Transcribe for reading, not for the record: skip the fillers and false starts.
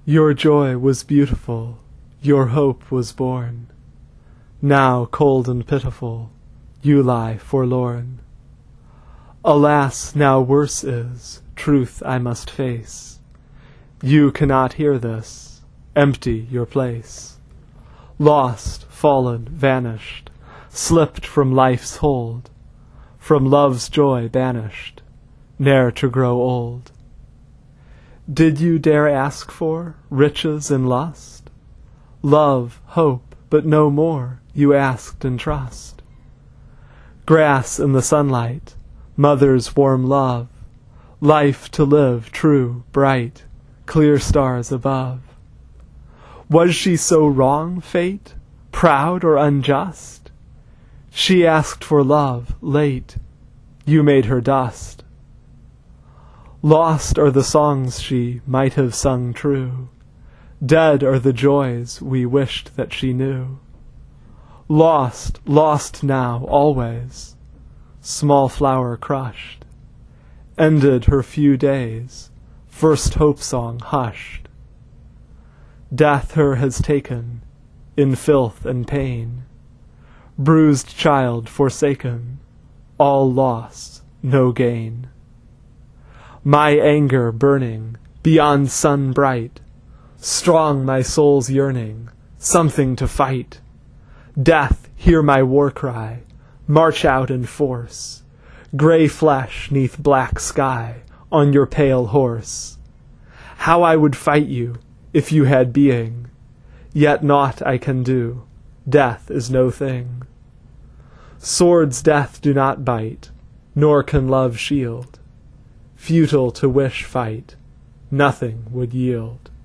Your joy was beautiful, your hope was born. Now cold and pitiful, you lie forlorn. Alas, now worse is, truth I must face. You cannot hear this, empty your place. Lost, fallen, vanished, slipped from life's hold, from love's joy banished, ne'er to grow old. Did you dare ask for riches and lust? Love, hope, but no more you asked in trust. Grass in the sunlight, mother's warm love, life to live true, bright, clear stars above. Was she so wrong, fate, proud or unjust? She asked for love, late, you made her dust. Lost are the songs she might have sung true, dead are the joys we wished that she knew. Lost, lost now, always, small flower crushed, ended her few days, first hope song hushed. Death her has taken, in filth and pain, bruised child forsaken, all loss, no gain. My anger burning, beyond sun bright, strong my soul's yearning, something to fight. Death, hear my war cry, march out in force, grey flesh neath black sky, on your pale horse. How I would fight you, if you had being, yet naught I can do, death is no thing. Swords death do not bite, nor can love shield. Futile to wish fight, nothing would yield.